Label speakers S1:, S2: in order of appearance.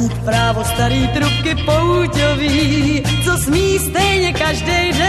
S1: Vprávo starý trubky pouťový, co smí stejně každej den.